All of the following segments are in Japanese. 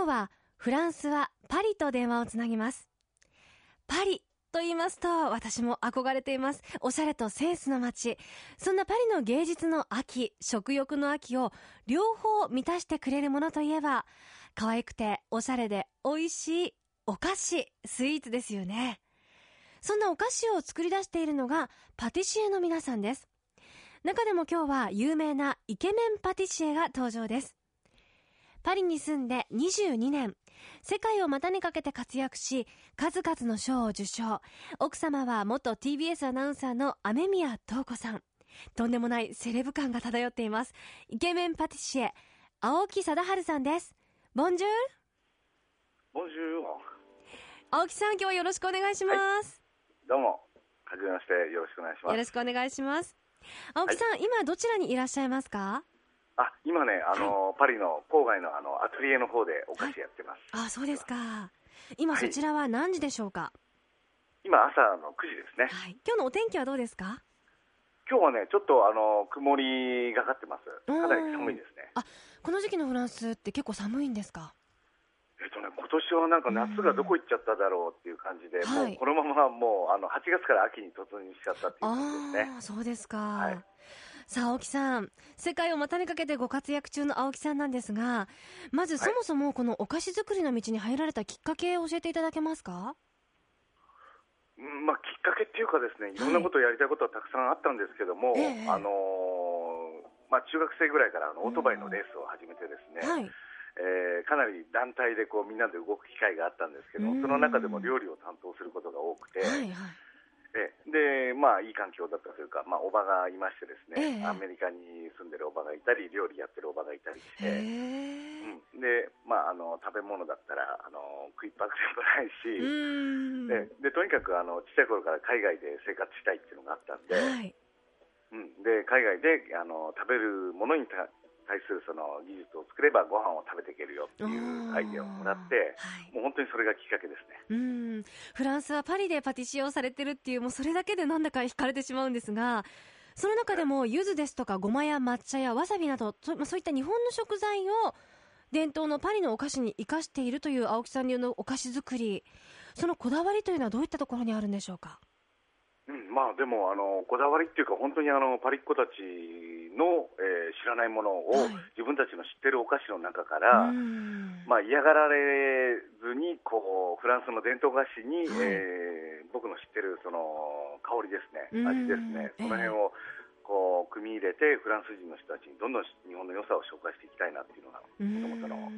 今日はフランスはパリと電話をつなぎます。パリと言いますと私も憧れています。おしゃれとセンスの街。そんなパリの芸術の秋、食欲の秋を両方満たしてくれるものといえば、可愛くておしゃれで美味しいお菓子、スイーツですよね。そんなお菓子を作り出しているのがパティシエの皆さんです。中でも今日は有名なイケメンパティシエが登場です。パリに住んで22年、世界を股にかけて活躍し、数々の賞を受賞。奥様は元 TBS アナウンサーの雨宮塔子さん。とんでもないセレブ感が漂っています。イケメンパティシエ、青木貞治さんです。ボンジュール。 ボンジュール。 青木さん、今日はよろしくお願いします。 どうも、はじめまして、よろしくお願いします。 よろしくお願いします。青木さん、今どちらにいらっしゃいますか？ 今ね、パリの郊外のアトリエの方でお菓子やってます。 そうですか。今そちらは何時でしょうか？ 今朝の9時ですね。 今日のお天気はどうですか？ 今日はね、ちょっと曇りがかってます。かなり寒いですね。 この時期のフランスって結構寒いんですか？ 今年はなんか夏がどこ行っちゃっただろうっていう感じで、もうこのままもう8月から秋に突入しちゃったっていう感じですね。 そうですか。さあ青木さん、世界を股にかけてご活躍中の青木さんなんですが、まずそもそもこのお菓子作りの道に入られたきっかけを教えていただけますか？ きっかけっていうかですね、いろんなことをやりたいことはたくさんあったんですけども、中学生ぐらいからオートバイのレースを始めてですね、かなり団体でみんなで動く機会があったんですけど、その中でも料理を担当することが多くて、でいい環境だったというか、おばがいましてですね、アメリカに住んでるおばがいたり、料理やってるおばがいたりして、で食べ物だったら食いっぱぐれもないし、でとにかくちっちゃい頃から海外で生活したいっていうのがあったんで、で海外で食べるものに対するその技術を作ればご飯を食べていけるよっていうアイデアをもらって、もう本当にそれがきっかけですね。 フランスはパリでパティシエをされてるっていう、もうそれだけでなんだか惹かれてしまうんですが、その中でも柚子ですとかごまや抹茶やわさびなど、そういった日本の食材を伝統のパリのお菓子に生かしているという青木さん流のお菓子作り、そのこだわりというのはどういったところにあるんでしょうか？ でもこだわりっていうか、本当にパリっ子たちの、知らないものを、自分たちの知ってるお菓子の中から、嫌がられずにフランスの伝統菓子に、僕の知ってるその香りですね、味ですね、その辺を組み入れてフランス人の人たちにどんどん日本の良さを紹介していきたいなっていうのがもともとの、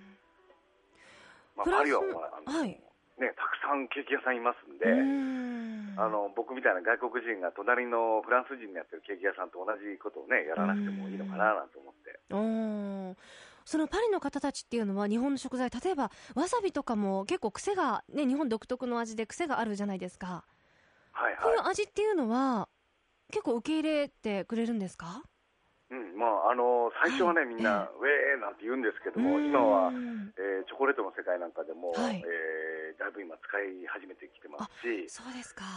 パリはたくさんケーキ屋さんいますんで、僕みたいな外国人が隣のフランス人のやってるケーキ屋さんと同じことをねやらなくてもいいのかななんて思って。 そのパリの方たちっていうのは日本の食材、例えばわさびとかも結構癖が、日本独特の味で癖があるじゃないですか。こういう味っていうのは結構受け入れてくれるんですか？ 最初はね、みんなウェーなんて言うんですけども、今は、チョコレートの世界なんかでも、だいぶ今使い始めてきてますし。 そうですか。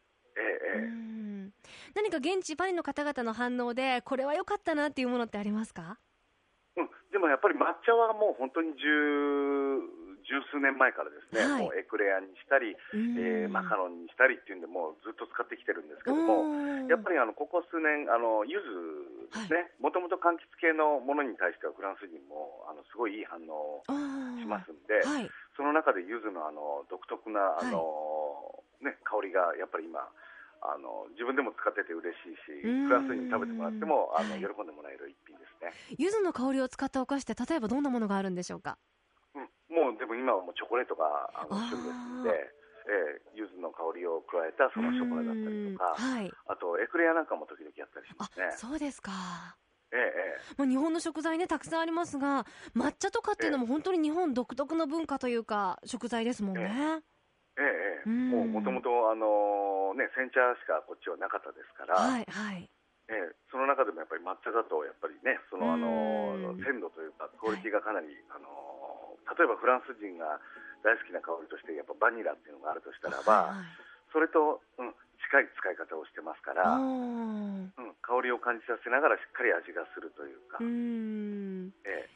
何か現地パリの方々の反応でこれは良かったなっていうものってありますか？ でもやっぱり抹茶はもう本当に十数年前からですね、もうエクレアにしたり、マカロンにしたりっていうんで、もうずっと使ってきてるんですけども、やっぱりここ数年柚子ですね、もともと柑橘系のものに対してはフランス人もすごいいい反応をしますんで、その中で柚子の独特な香りがやっぱり今自分でも使ってて嬉しいし、フランス人に食べてもらっても喜んでもらえる一品ですね。 柚子の香りを使ったお菓子って例えばどんなものがあるんでしょうか？ もうでも今はもうチョコレートが旬ですので、柚子の香りを加えたそのショコラだったりとか、あとエクレアなんかも時々やったりしますね。 そうですか。日本の食材ねたくさんありますが、抹茶とかっていうのも本当に日本独特の文化というか食材ですもんね。 もともと煎茶しかこっちはなかったですから、その中でもやっぱり抹茶だとやっぱりね、その鮮度というかクオリティがかなり例えばフランス人が大好きな香りとしてやっぱバニラっていうのがあるとしたらば、それと、近い使い方をしてますから、香りを感じさせながらしっかり味がするというか。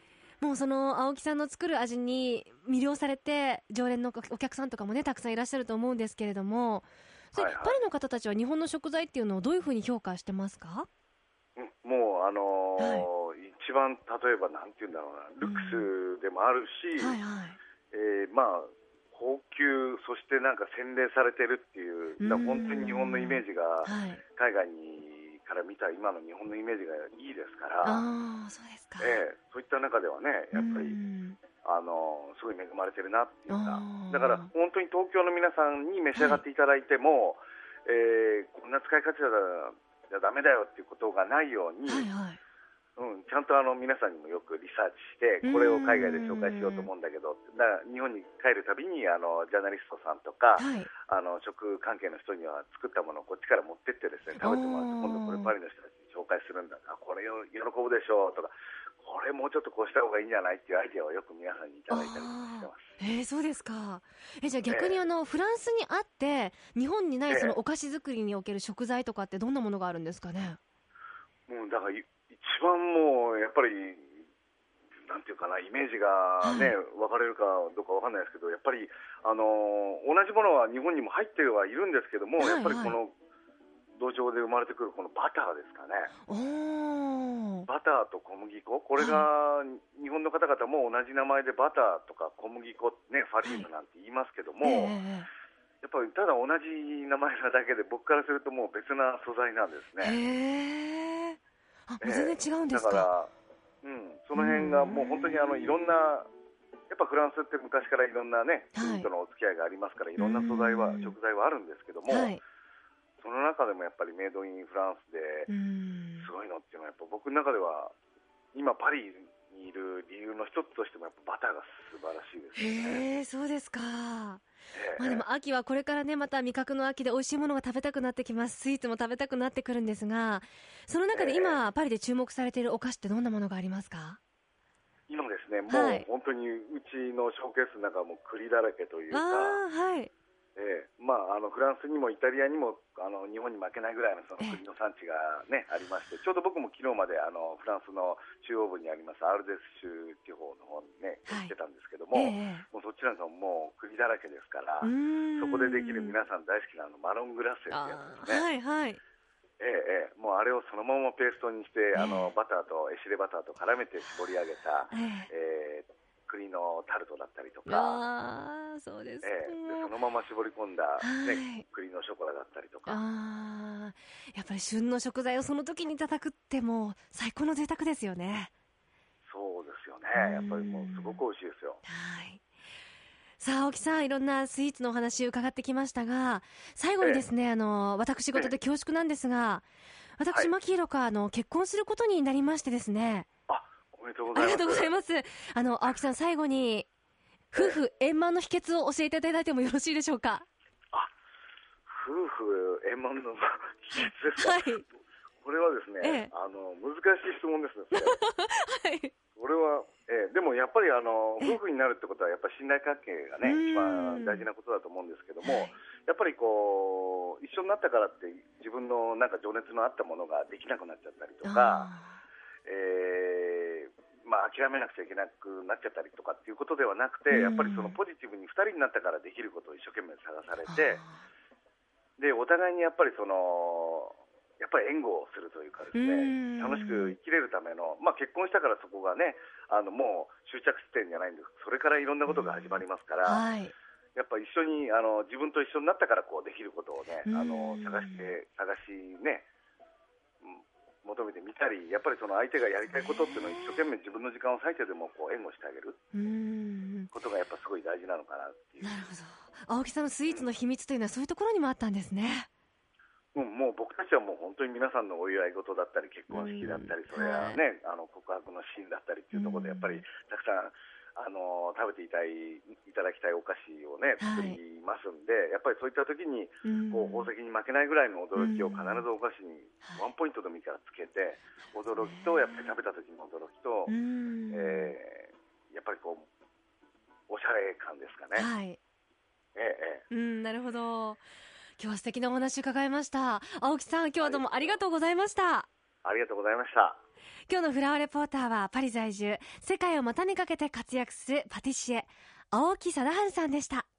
もうその青木さんの作る味に魅了されて常連のお客さんとかもねたくさんいらっしゃると思うんですけれども、パリの方たちは日本の食材っていうのをどういうふうに評価してますか？ もう一番例えばなんていうんだろうな、ルックスでもあるし、まあ高級、そしてなんか洗練されてるっていう、本当に日本のイメージが、海外から見た今の日本のイメージがいいですから、 そうですか。 そういった中ではね、やっぱりすごい恵まれてるなっていうか、だから本当に東京の皆さんに召し上がっていただいても、こんな使い方じゃダメだよっていうことがないように、ちゃんと皆さんにもよくリサーチして、これを海外で紹介しようと思うんだけど、だから日本に帰るたびにジャーナリストさんとか、食関係の人には作ったものをこっちから持ってってですね、食べてもらって、今度これパリの人たちに紹介するんだ、これを喜ぶでしょうとか、これもうちょっとこうした方がいいんじゃないっていうアイデアをよく皆さんにいただいたりしてます。 そうですか。じゃあ逆にフランスにあって日本にないそのお菓子作りにおける食材とかってどんなものがあるんですかね？ もうだから一番もうやっぱりなんていうかな、イメージがね、分かれるかどうか分かんないですけど、やっぱり同じものは日本にも入ってはいるんですけども、やっぱりこの土壌で生まれてくるこのバターですかね。バターと小麦粉、これが日本の方々も同じ名前でバターとか小麦粉ね、ファリーヌなんて言いますけども、やっぱりただ同じ名前なだけで僕からするともう別な素材なんですね。 全然違うんですか？ だからその辺がもう本当にいろんな、やっぱフランスって昔からいろんなね国とのお付き合いがありますから、いろんな食材はあるんですけども、その中でもやっぱりメイドインフランスですごいのっていうのは、やっぱ僕の中では今パリにいる理由の一つとしてもやっぱバターが素晴らしいですね。 そうですか。でも秋はこれからね、また味覚の秋で美味しいものが食べたくなってきます。スイーツも食べたくなってくるんですが、その中で今パリで注目されているお菓子ってどんなものがありますか？ 今ですね、もう本当にうちのショーケースの中はもう栗だらけというか、フランスにもイタリアにも日本に負けないぐらいのその栗の産地が、ありまして、ちょうど僕も昨日までフランスの中央部にありますアルゼス州地方の方にね行ってたんですけども、もうそちらのもう栗だらけですから、そこでできる皆さん大好きなマロングラッセってやつですね。もうあれをそのままペーストにしてバターとエシレバターと絡めて絞り上げた、栗のタルトだったりとか、 そうですそのまま絞り込んだ、栗のショコラだったりとか、 やっぱり旬の食材をその時にいただくってもう最高の贅沢ですよね。 そうですよね。やっぱりもうすごく美味しいですよ。 さあ青木さん、いろんなスイーツのお話伺ってきましたが、最後にですね、私事で恐縮なんですが、私、牧弘が結婚することになりましてですね。 おめでとうございます。 ありがとうございます。青木さん、最後に夫婦円満の秘訣を教えていただいてもよろしいでしょうか？ 夫婦円満の秘訣ですか？これはですね、難しい質問ですね。これはでもやっぱり夫婦になるってことはやっぱり信頼関係がね一番大事なことだと思うんですけども、やっぱりこう一緒になったからって自分のなんか情熱のあったものができなくなっちゃったりとか、諦めなくちゃいけなくなっちゃったりとかっていうことではなくて、やっぱりそのポジティブに2人になったからできることを一生懸命探されて、でお互いにやっぱり援護をするというかですね、楽しく生きれるための、結婚したからそこがねもう終着地点じゃないんです。それからいろんなことが始まりますから、やっぱ一緒に自分と一緒になったからこうできることをね探しね求めてみたり、やっぱりその相手がやりたいことっていうのを一生懸命自分の時間を割いてでもこう援護してあげることがやっぱすごい大事なのかなっていう。 なるほど。青木さんのスイーツの秘密というのはそういうところにもあったんですね。 もう僕たちはもう本当に皆さんのお祝い事だったり結婚式だったり、それはね告白のシーンだったりっていうところでやっぱりたくさん食べていただきたいお菓子をね作りますんで、やっぱりそういった時にこう宝石に負けないぐらいの驚きを必ずお菓子にワンポイントでもいいからつけて、驚きとやっぱり食べた時の驚きと、やっぱりこうおしゃれ感ですかね。 なるほど。今日は素敵なお話伺いました。青木さん、今日はどうもありがとうございました。 ありがとうございました。 今日のフラワーレポーターはパリ在住、世界を股にかけて活躍するパティシエ、青木貞治さんでした。